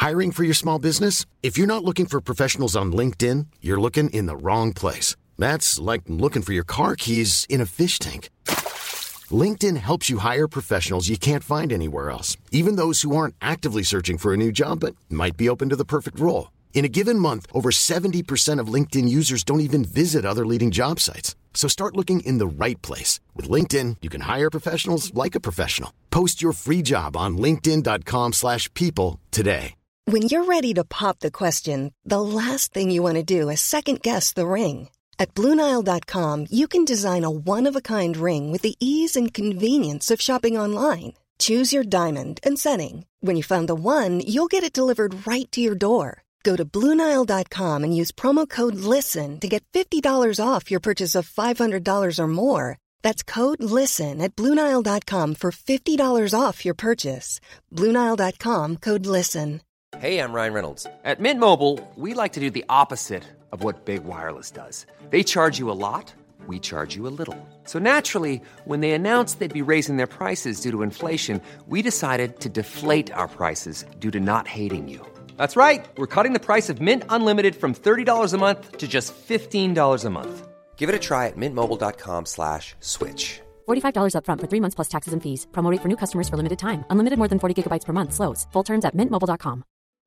Hiring for your small business? If you're not looking for professionals on LinkedIn, you're looking in the wrong place. That's like looking for your car keys in a fish tank. LinkedIn helps you hire professionals you can't find anywhere else, even those who aren't actively searching for a new job but might be open to the perfect role. In a given month, over 70% of LinkedIn users don't even visit other leading job sites. So start looking in the right place. With LinkedIn, you can hire professionals like a professional. Post your free job on linkedin.com/people today. When you're ready to pop the question, the last thing you want to do is second-guess the ring. At BlueNile.com, you can design a one-of-a-kind ring with the ease and convenience of shopping online. Choose your diamond and setting. When you find the one, you'll get it delivered right to your door. Go to BlueNile.com and use promo code LISTEN to get $50 off your purchase of $500 or more. That's code LISTEN at BlueNile.com for $50 off your purchase. BlueNile.com, code LISTEN. Hey, I'm Ryan Reynolds. At Mint Mobile, we like to do the opposite of what Big Wireless does. They charge you a lot, we charge you a little. So naturally, when they announced they'd be raising their prices due to inflation, we decided to deflate our prices due to not hating you. That's right. We're cutting the price of Mint Unlimited from $30 a month to just $15 a month. Give it a try at mintmobile.com/switch. $45 up front for 3 months plus taxes and fees. Promo rate for new customers for limited time. Unlimited more than 40 gigabytes per month. Slows full terms at mintmobile.com.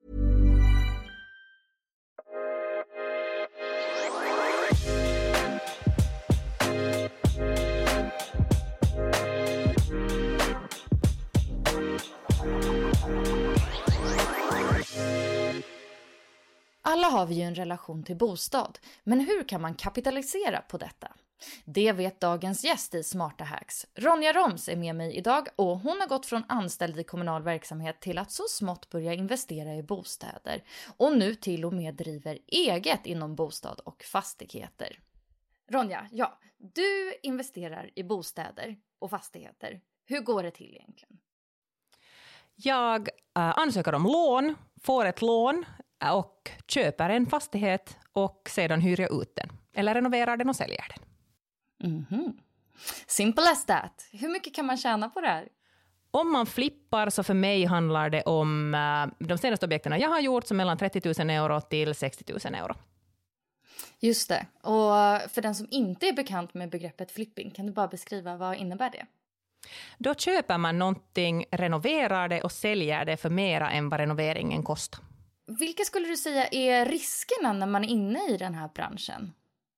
Alla har vi ju en relation till bostad, men hur kan man kapitalisera på detta? Det vet dagens gäst i Smarta Hacks. Ronja Roms är med mig idag och hon har gått från anställd i kommunal verksamhet till att så smått börja investera i bostäder. Och nu till och med driver eget inom bostad och fastigheter. Ronja, ja, du investerar i bostäder och fastigheter. Hur går det till egentligen? Jag ansöker om lån, får ett lån och köper en fastighet och sedan hyr jag ut den. Eller renoverar den och säljer den. Mm-hmm. Simple as that. Hur mycket kan man tjäna på det här? Om man flippar så för mig handlar det om de senaste objekterna jag har gjort som mellan 30 000 euro till 60 000 euro. Just det. Och för den som inte är bekant med begreppet flipping, kan du bara beskriva vad innebär det? Då köper man någonting, renoverar det och säljer det för mera än vad renoveringen kostar. Vilka skulle du säga är riskerna när man är inne i den här branschen?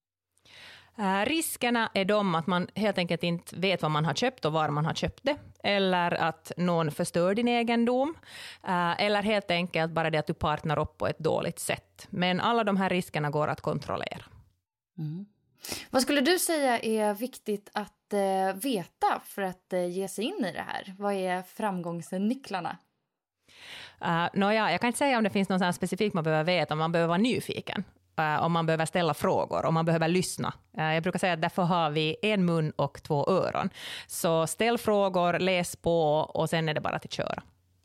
Riskerna är de att man helt enkelt inte vet vad man har köpt och var man har köpt det. Eller att någon förstör din egendom. Eller helt enkelt bara det att du partner upp på ett dåligt sätt. Men alla de här riskerna går att kontrollera. Mm. Vad skulle du säga är viktigt att veta för att ge sig in i det här? Vad är framgångsnycklarna? Jag kan inte säga om det finns något sånt specifikt man behöver veta. Man behöver vara nyfiken. Om man behöver ställa frågor, om man behöver lyssna. Jag brukar säga att därför har vi en mun och 2 öron. Så ställ frågor, läs på och sen är det bara att köra.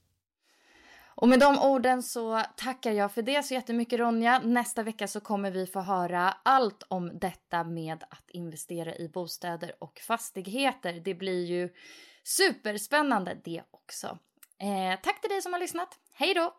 Och med de orden så tackar jag för det så jättemycket, Ronja. Nästa vecka så kommer vi få höra allt om detta med att investera i bostäder och fastigheter. Det blir ju superspännande det också. Tack till dig som har lyssnat. Hej då!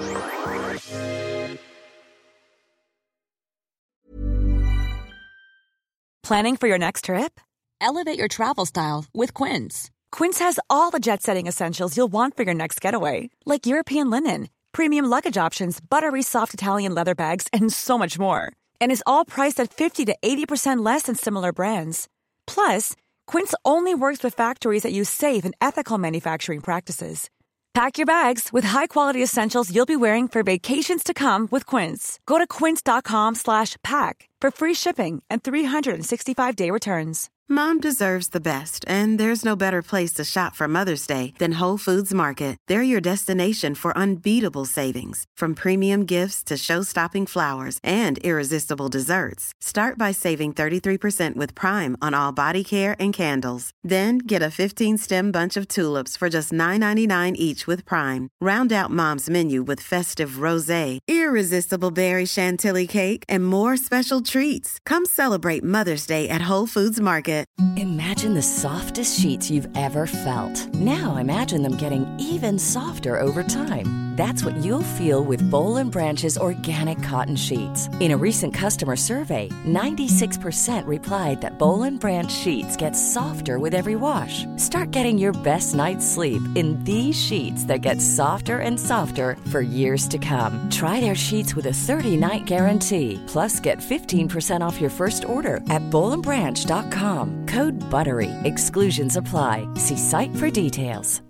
Planning for your next trip? Elevate your travel style with Quince. Quince has all the jet-setting essentials you'll want for your next getaway, like European linen, premium luggage options, buttery soft Italian leather bags, and so much more. And is all priced at 50 to 80% less than similar brands. Plus, Quince only works with factories that use safe and ethical manufacturing practices. Pack your bags with high-quality essentials you'll be wearing for vacations to come with Quince. Go to quince.com/pack for free shipping and 365-day returns. Mom deserves the best, and there's no better place to shop for Mother's Day than Whole Foods Market. They're your destination for unbeatable savings, from premium gifts to show-stopping flowers and irresistible desserts. Start by saving 33% with Prime on all body care and candles. Then get a 15-stem bunch of tulips for just $9.99 each with Prime. Round out Mom's menu with festive rosé, irresistible berry chantilly cake, and more special treats. Come celebrate Mother's Day at Whole Foods Market. Imagine the softest sheets you've ever felt. Now imagine them getting even softer over time. That's what you'll feel with Boll & Branch's organic cotton sheets. In a recent customer survey, 96% replied that Boll & Branch sheets get softer with every wash. Start getting your best night's sleep in these sheets that get softer and softer for years to come. Try their sheets with a 30-night guarantee. Plus, get 15% off your first order at bollandbranch.com. Code BUTTERY. Exclusions apply. See site for details.